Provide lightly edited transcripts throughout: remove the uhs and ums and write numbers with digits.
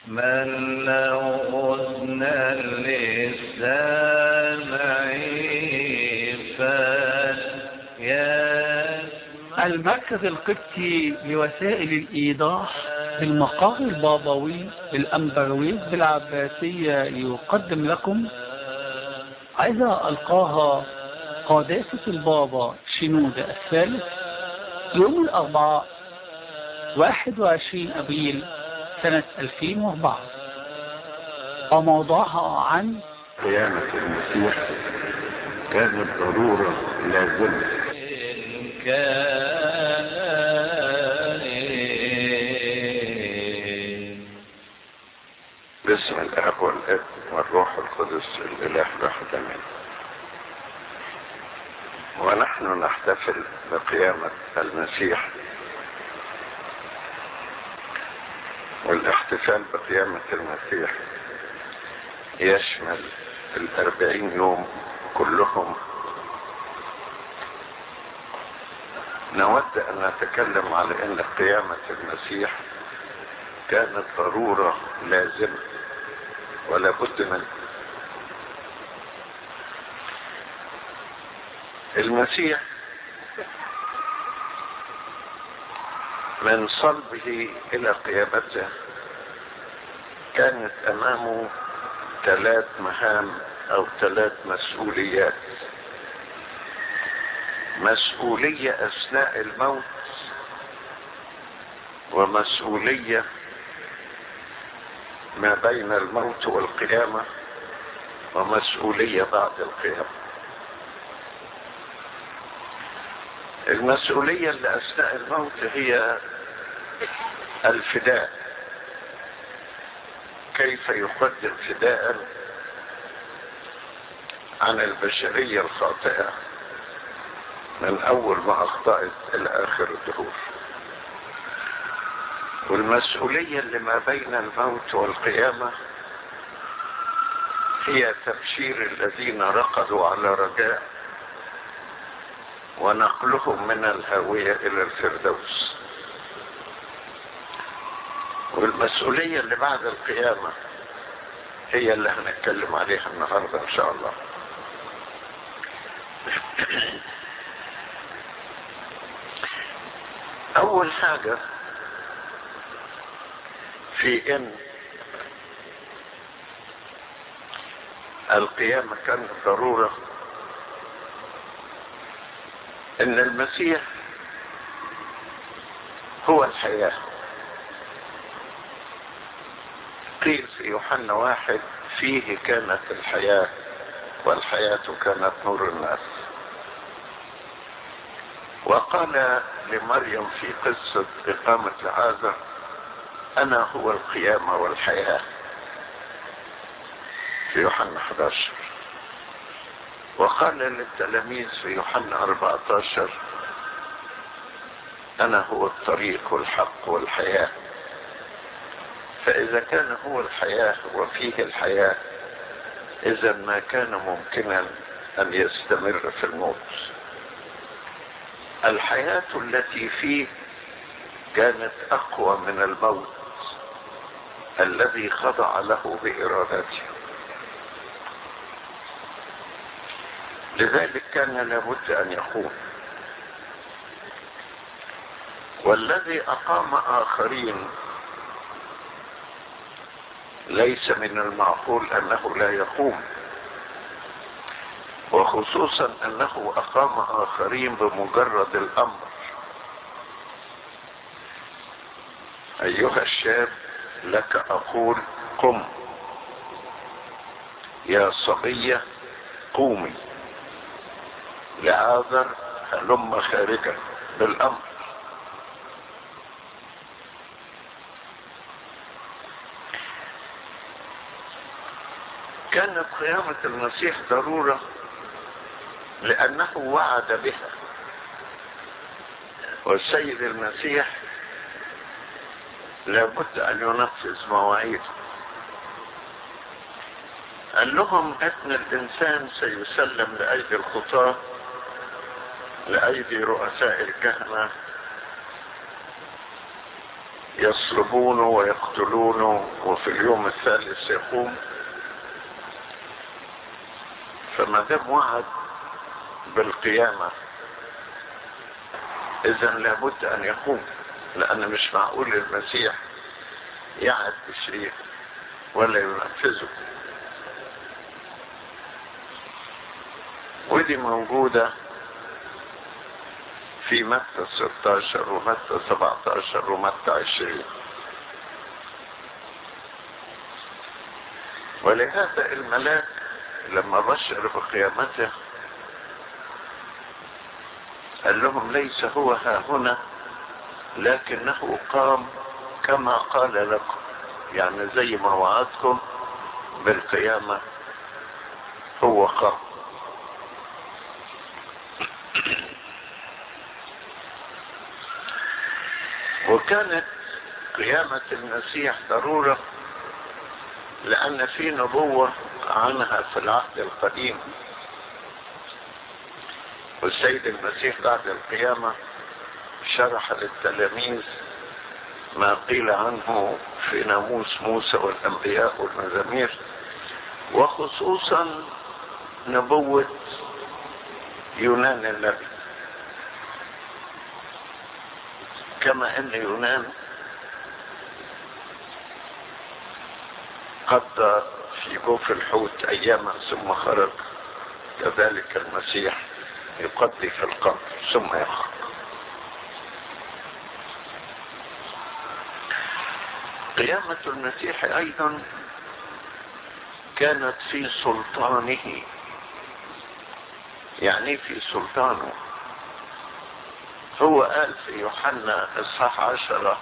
من له أذنا للسامع فليسمع. المركز القبطي لوسائل الإيضاح بالمقر البابوي الأمبرويز بالعباسية يقدم لكم إذا ألقاها قداسة البابا شنودة الثالث يوم الأربعاء 21 أبريل سنة 2004، وموضوعها عن قيامة المسيح كانت ضرورة لازمة. باسم الاب والابن والروح القدس الاله واحد امين. ونحن نحتفل بقيامة المسيح، والاحتفال بقيامة المسيح يشمل 40 يوم كلهم. نود ان نتكلم على ان قيامة المسيح كانت ضرورة لازمة ولا بد منه. المسيح من صلبه الى قيامته كانت امامه 3 مهام او 3 مسؤوليات. مسؤولية اثناء الموت، ومسؤولية ما بين الموت والقيامة، ومسؤولية بعد القيامة. المسؤولية اللي اثناء الموت هي الفداء، كيف يقدم فداء عن البشرية الخاطئة من اول ما اخطأت الى اخر الدهور. والمسؤولية اللي ما بين الموت والقيامة هي تبشير الذين رقدوا على رجاء ونقلهم من الهاوية الى الفردوس. والمسؤولية اللي بعد القيامة هي اللي هنتكلم عليها النهاردة ان شاء الله. اول حاجة في ان القيامة كانت ضرورة، ان المسيح هو الحياة. قيل في يوحنا 1 فيه كانت الحياة والحياة كانت نور الناس. وقال لمريم في قصة إقامة لعازر أنا هو القيامة والحياة في يوحنا 11. وقال للتلاميذ في يوحنا 14 أنا هو الطريق والحق والحياة. فإذا كان هو الحياة وفيه الحياة، إذا ما كان ممكنا أن يستمر في الموت. الحياة التي فيه كانت أقوى من الموت الذي خضع له بإرادته. لذلك كان لابد أن يقوم. والذي أقام آخرين ليس من المعقول أنه لا يقوم، وخصوصا أنه أقام آخرين بمجرد الأمر. أيها الشاب لك أقول قم، يا صبية قومي، لعازر هلم خارجا، بالأمر. كانت قيامة المسيح ضرورة لأنه وعد بها، والسيد المسيح لابد أن ينفذ مواعيده. قال لهم ابن الإنسان سيسلم لأيدي الخطاة، لأيدي رؤساء الكهنة، يصلبونه ويقتلونه وفي اليوم الثالث يقوم. فما دام وعد بالقيامة إذا لابد أن يقوم، لأن مش معقول المسيح يعد بشيء ولا ينفذه. ودي موجودة في متى 16 ومتى 17 ومتى 20. ولهذا الملاك لما بشر بقيامته قال لهم ليس هو ها هنا لكنه قام كما قال لكم، يعني زي ما وعدكم بالقيامة هو قام. وكانت قيامة المسيح ضرورة لأن في نبوة عنها في العهد القديم، والسيد المسيح بعد القيامة شرح للتلاميذ ما قيل عنه في ناموس موسى والأنبياء والمزامير، وخصوصا نبوة يونان النبي. كما أن يونان قضى في جوف الحوت أياما ثم خرج، كذلك المسيح يقضي في القبر ثم يخرج. قيامة المسيح أيضا كانت في سلطانه. يعني في سلطانه. هو قال في يوحنا اصحاح 10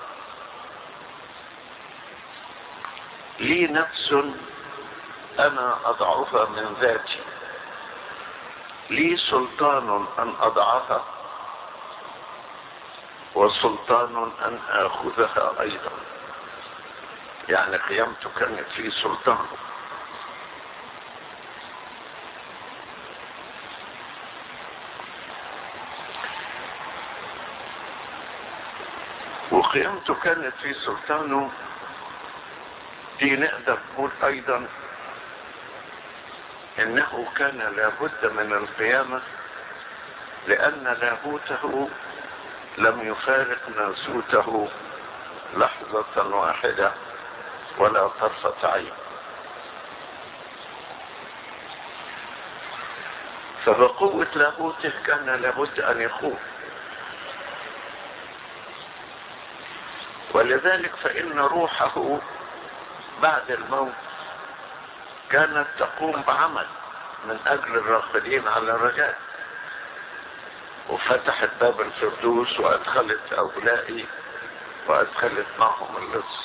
لي نفس أنا أضعها من ذاتي، لي سلطان أن أضعها وسلطان أن أخذها أيضا. يعني قيامته كانت في سلطانه. وقيامته كانت في سلطانه دي نقدر نقول أيضا إنه كان لابد من القيامة، لأن لاهوته لم يفارق ناسوته لحظة واحدة ولا طرفة عين. فبقوة لاهوته كان لابد أن يقوم. ولذلك فإن روحه بعد الموت كانت تقوم بعمل من أجل الراقدين على الرجاء، وفتحت باب الفردوس وأدخلت أولئي وأدخلت معهم اللص.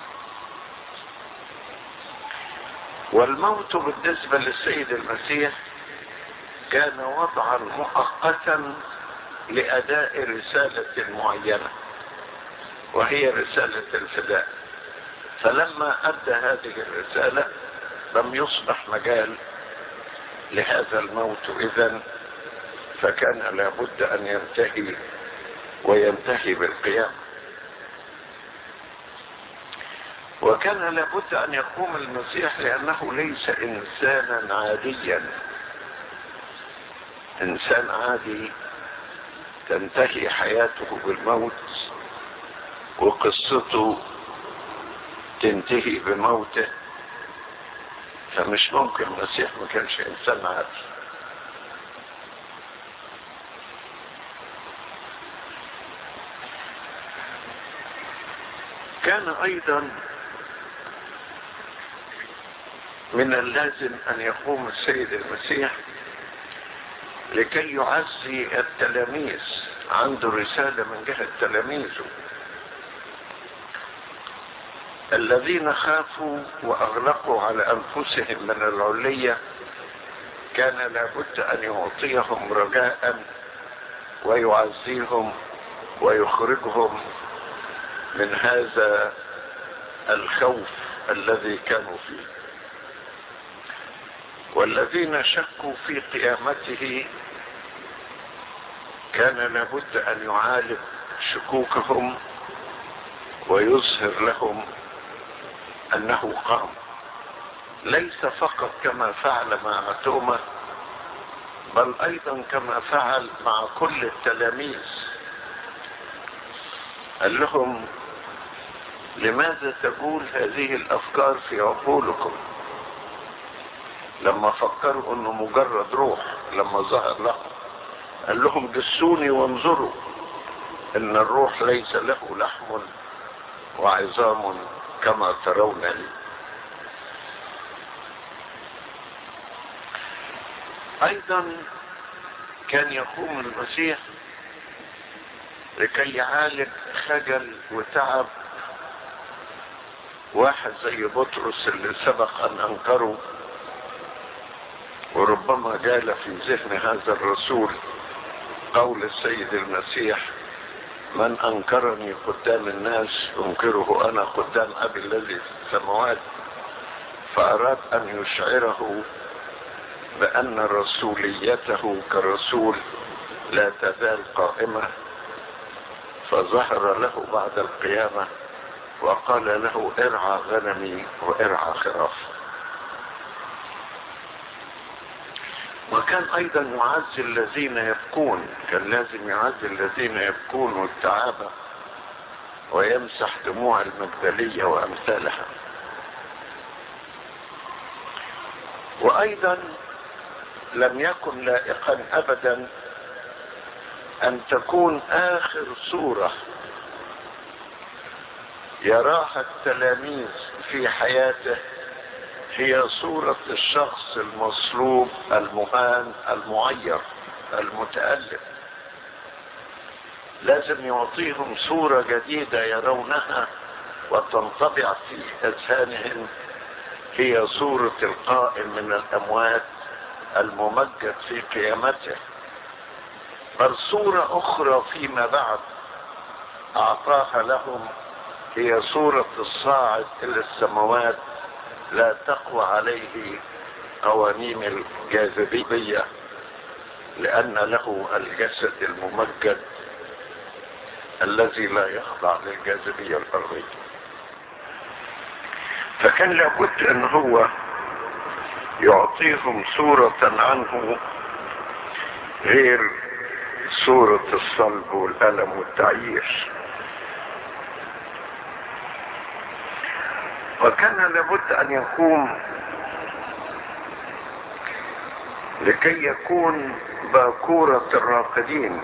والموت بالنسبة للسيد المسيح كان وضعا مؤقتا لأداء رسالة معينة، وهي رسالة الفداء. فلما أدى هذه الرسالة لم يصبح مجال لهذا الموت إذن، فكان لابد أن ينتهي وينتهي بالقيامة. وكان لابد أن يقوم المسيح لأنه ليس إنسانا عاديا. إنسان عادي تنتهي حياته بالموت وقصته تنتهي بموته، فمش ممكن المسيح ما كانش إنسان عادي. كان أيضا من اللازم أن يقوم السيد المسيح لكي يعزي التلاميذ. عنده رسالة من جهة تلاميذه الذين خافوا وأغلقوا على أنفسهم من العلية. كان لابد أن يعطيهم رجاء ويعزيهم ويخرجهم من هذا الخوف الذي كانوا فيه. والذين شكوا في قيامته كان لابد أن يعالج شكوكهم ويظهر لهم أنه قام، ليس فقط كما فعل مع توما، بل أيضا كما فعل مع كل التلاميذ. قال لهم: لماذا تقول هذه الأفكار في عقولكم؟ لما فكروا أنه مجرد روح، لما ظهر لهم قال لهم: دسوني وانظروا إن الروح ليس له لحم وعظام كما ترون لي. أيضا كان يقوم المسيح لكي يعالج خجل وتعب واحد زي بطرس اللي سبق أن أنكره، وربما جال في ذهن هذا الرسول قول السيد المسيح: من أنكرني قدام الناس أنكره أنا قدام أبي الذي في السماوات. فأراد أن يشعره بأن رسوليته كرسول لا تزال قائمة، فظهر له بعد القيامة وقال له: ارعى غنمي وارعى خرافي. وكان أيضا يعزي الذين يبكون، كان لازم يعزي الذين يبكون والتعابة، ويمسح دموع المجدلية وأمثالها. وأيضا لم يكن لائقا أبدا أن تكون آخر صورة يراها التلاميذ في حياته هي صورة الشخص المصلوب المهان المعير المتألم. لازم يعطيهم صورة جديدة يرونها وتنطبع في أذهانهم، هي صورة القائم من الأموات الممجد في قيامته. بل صورة أخرى فيما بعد أعطاها لهم هي صورة الصاعد إلى السماوات لا تقوى عليه قوانين الجاذبية، لأن له الجسد الممجد الذي لا يخضع للجاذبية الأرضية. فكان لابد أن هو يعطيهم صورة عنه غير صورة الصلب والألم والتعيير. وكان لابد أن يقوم لكي يكون باكورة الراقدين،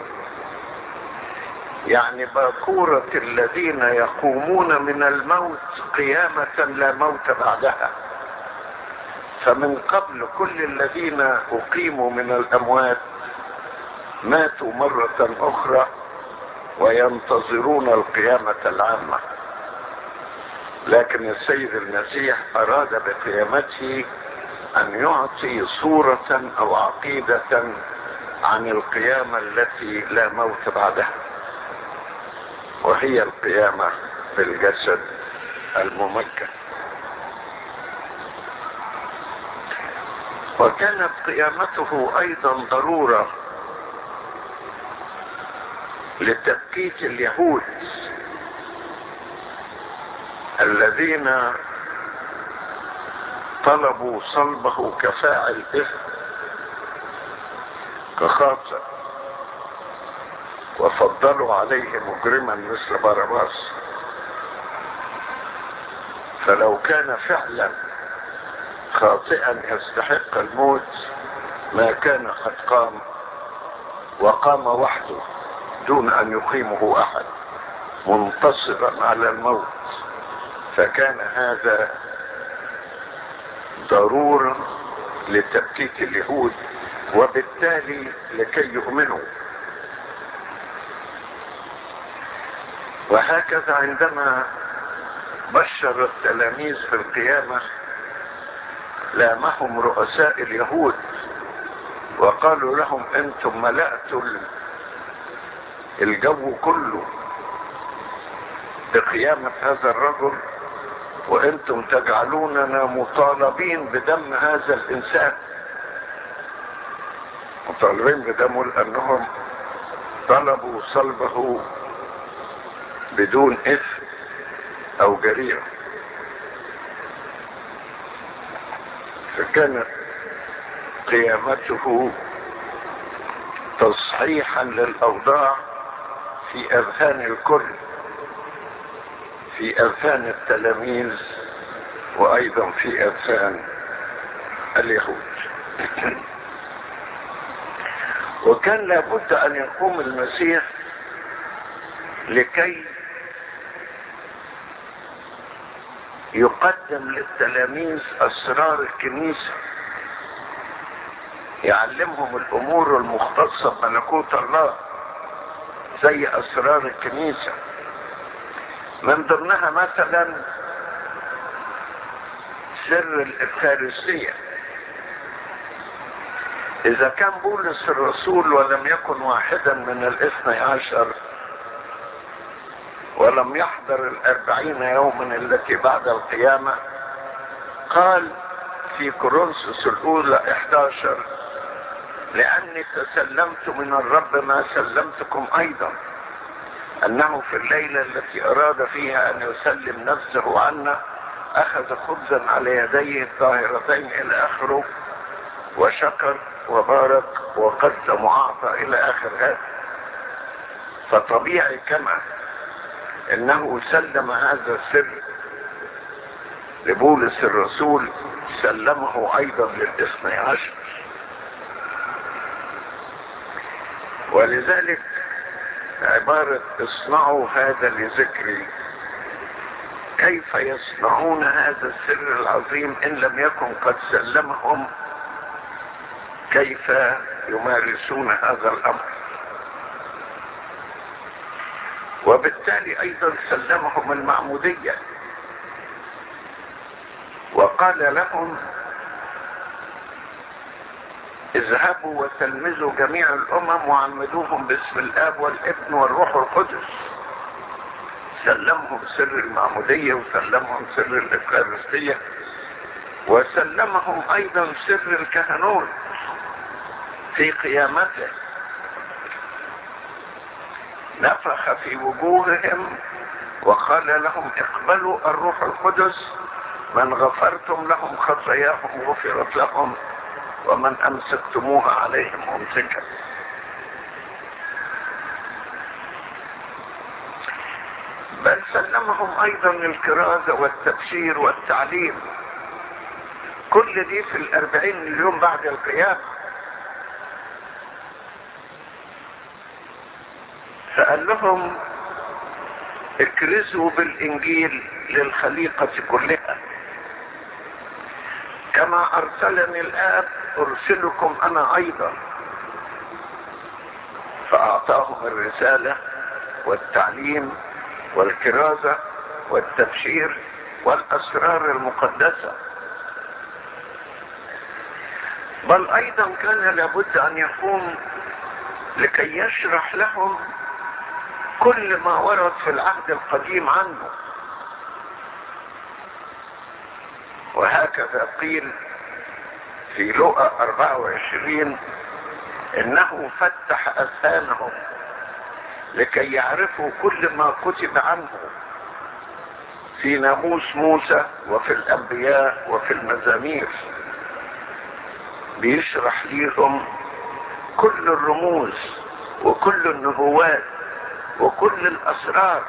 يعني باكورة الذين يقومون من الموت قيامة لا موت بعدها. فمن قبل كل الذين أقيموا من الأموات ماتوا مرة أخرى وينتظرون القيامة العامة، لكن السيد المسيح أراد بقيامته أن يعطي صورة أو عقيدة عن القيامة التي لا موت بعدها، وهي القيامة بالجسد الممجد. وكانت قيامته أيضا ضرورة لتبكيت اليهود الذين طلبوا صلبه كفاعل إثم كخاطئ، وفضلوا عليه مجرما مثل باراباس. فلو كان فعلا خاطئا يستحق الموت ما كان قد قام، وقام وحده دون أن يقيمه أحد منتصرا على الموت. فكان هذا ضرورة لتبكيت اليهود، وبالتالي لكي يؤمنوا. وهكذا عندما بشر التلاميذ بالقيامة لامهم رؤساء اليهود وقالوا لهم: انتم ملأتوا الجو كله بقيامة هذا الرجل، وانتم تجعلوننا مطالبين بدم هذا الانسان. مطالبين بدمه لانهم طلبوا صلبه بدون اثم او جريرة. فكانت قيامته تصحيحا للاوضاع في اذهان الكل، في اذهان التلاميذ وايضا في اذهان اليهود. وكان لابد ان يقوم المسيح لكي يقدم للتلاميذ اسرار الكنيسة، يعلمهم الامور المختصة بملكوت الله زي اسرار الكنيسة. من ضمنها مثلا سر الإفخارستية. إذا كان بولس الرسول ولم يكن واحدا من الاثني عشر ولم يحضر 40 يوما التي بعد القيامة، قال في كورنثوس الأولى 11: لأني تسلمت من الرب ما سلمتكم أيضا، أنه في الليلة التي أراد فيها أن يسلم نفسه عنا أخذ خبزا على يديه الطاهرتين إلى آخره، وشكر وبارك وقدم وأعطى إلى آخر هذا. فطبيعي كما إنه سلم هذا السر لبولس الرسول، سلمه أيضا للاثني عشر. ولذلك عبارة اصنعوا هذا لذكري، كيف يصنعون هذا السر العظيم إن لم يكن قد سلمهم كيف يمارسون هذا الأمر؟ وبالتالي أيضا سلمهم المعمودية، وقال لهم: اذهبوا وتلمذوا جميع الأمم وعمدوهم باسم الآب والابن والروح القدس. سلمهم سر المعمودية، وسلمهم سر الإفخارستية، وسلمهم أيضا سر الكهنوت في قيامته. نفخ في وجوههم وقال لهم: اقبلوا الروح القدس، من غفرتم لهم خطاياهم غفرت لهم، ومن أمسكتموها عليهم أمسكت. بل سلمهم أيضا الكرازة والتبشير والتعليم، كل دي في 40 اليوم بعد القيامة. فقال لهم: اكرزوا بالإنجيل للخليقة كلها، كما أرسلني الآب أرسلكم أنا أيضا. فأعطاهم الرسالة والتعليم والكرازة والتبشير والأسرار المقدسة. بل أيضا كان لابد أن يقوم لكي يشرح لهم كل ما ورد في العهد القديم عنه. وهكذا قيل في لوقا 24: إنه فتح أذهانهم لكي يعرفوا كل ما كتب عنه في ناموس موسى وفي الأنبياء وفي المزامير. بيشرح لهم كل الرموز وكل النبوات وكل الأسرار.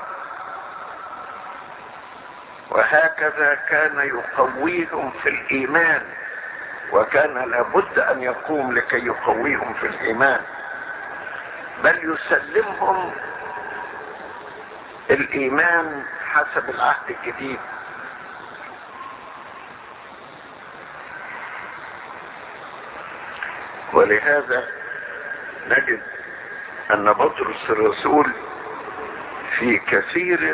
وهكذا كان يقويهم في الإيمان، وكان لابد أن يقوم لكي يقويهم في الإيمان، بل يسلمهم الإيمان حسب العهد الجديد. ولهذا نجد أن بطرس الرسول في كثير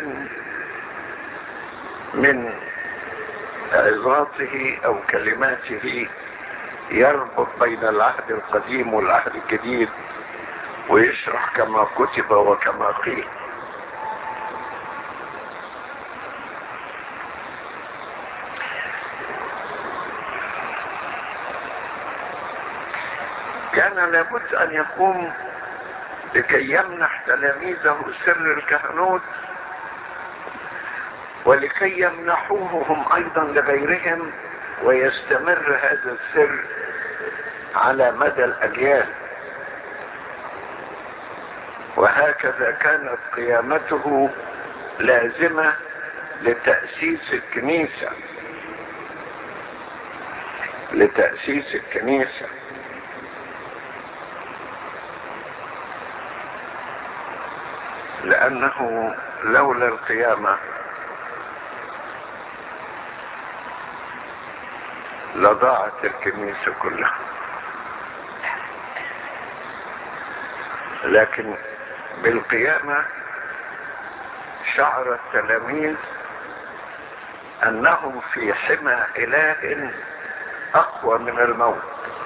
من عظاته أو كلماته يربط بين العهد القديم والعهد الجديد، ويشرح كما كتب وكما قيل. كان لابد أن يقوم لكي يمنح تلاميذه سر الكهنوت ولكي يمنحوه هم ايضا لغيرهم، ويستمر هذا السر على مدى الاجيال. وهكذا كانت قيامته لازمة لتأسيس الكنيسة، لتأسيس الكنيسة. لأنه لولا القيامة لضاعت الكنيسة كلها. لكن بالقيامة شعر التلاميذ أنهم في حمى إله أقوى من الموت،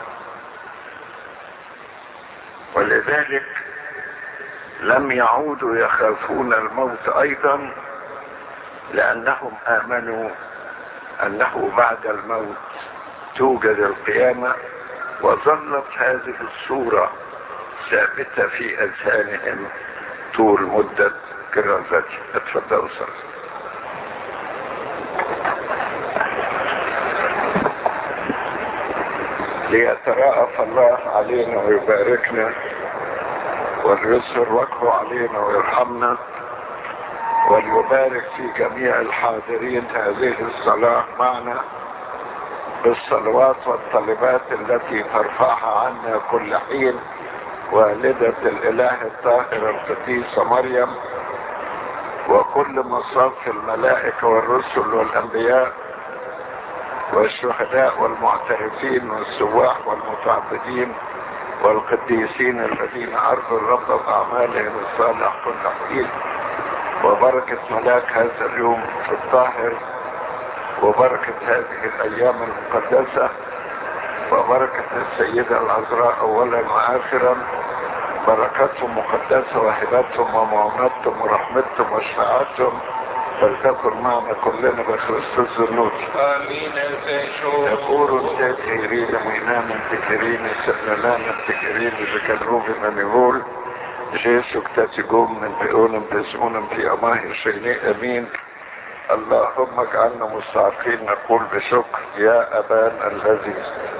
ولذلك لم يعودوا يخافون الموت أيضا، لأنهم آمنوا أنه بعد الموت توجد القيامة. وظلت هذه الصورة ثابتة في أذهانهم طول مدة كرازتهم. اتفضل صلى. ليتراءف الله علينا ويباركنا وليسر وجهه علينا ويرحمنا، وليبارك في جميع الحاضرين هذه الصلاة معنا بالصلوات والطلبات التي ترفعها عنا كل حين والدة الإله الطاهرة القديسة مريم، وكل مصاف الملائكة والرسل والأنبياء والشهداء والمعترفين والسواح والمتعبدين والقديسين الذين أرضوا الرب بأعمالهم الصالح كل حين، وبركة ملاك هذا اليوم الطاهر، وبركة هذه الأيام المقدسة، وبركة السيدة العذراء أولا وآخرا. بركاتهم مقدسة وهباتهم ومعوناتهم ورحمتهم وشفاعتهم فلتكن معنا كلنا بخريستوس النور. آمين. يقول تكيرين وينام تكيرين سلمان تكيرين بكالروب من يقول جيسو كتاتيقوم من بيقون بيسمون في أماه شيني أمين. اللهم اجعلنا مستحقين نقول بشكر يا أبانا الذي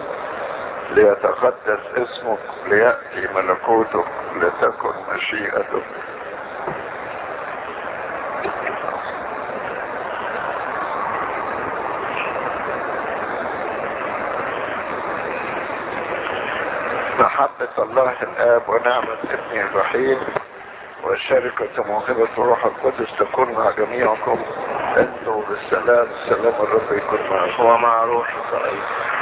ليتقدس اسمك، ليأتي ملكوتك، لتكن مشيئتك. محبة الله الآب ونعمة ابنه الوحيد وشركة موهبة روح القدس تكون مع جميعكم. انتم بالسلام. سلام الرب يكون معكم ومع روحك أيضا.